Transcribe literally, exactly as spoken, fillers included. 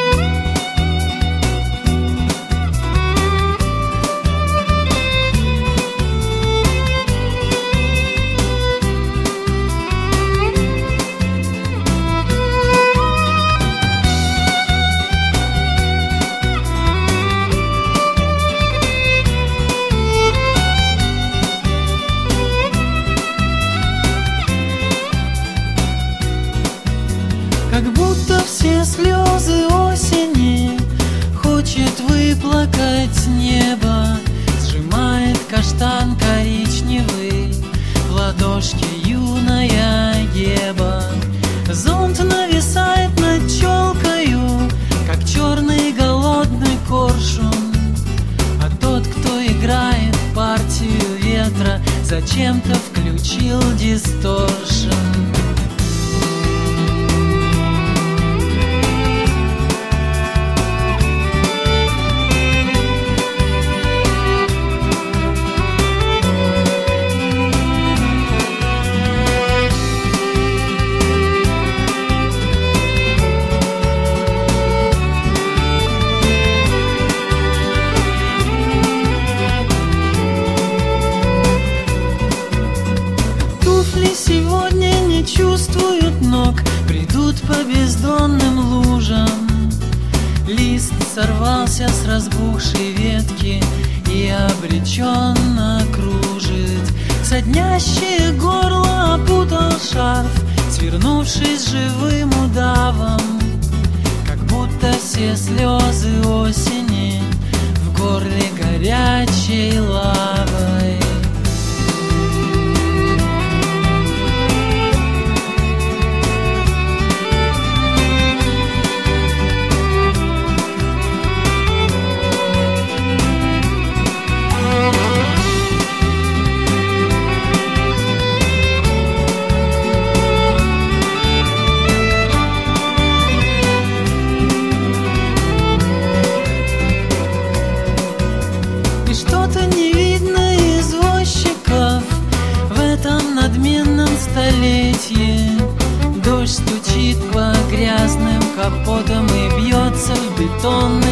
Как будто все слезы осени хочет выплакать небо, сжимает каштан коричневый в ладошке юная Геба. Зонт нависает над челкою, как черный голодный коршун, а тот, кто играет партию ветра, зачем-то включил дисторшн. Сегодня не чувствуют ног, придут по бездонным лужам. Лист сорвался с разбухшей ветки и обреченно кружит. Соднящее горло опутал шарф, свернувшись живым удавом. Как будто все слезы осени в горле горячей лавой. Что-то не видно извозчиков в этом надменном столетии. Дождь стучит по грязным капотам и бьется в бетон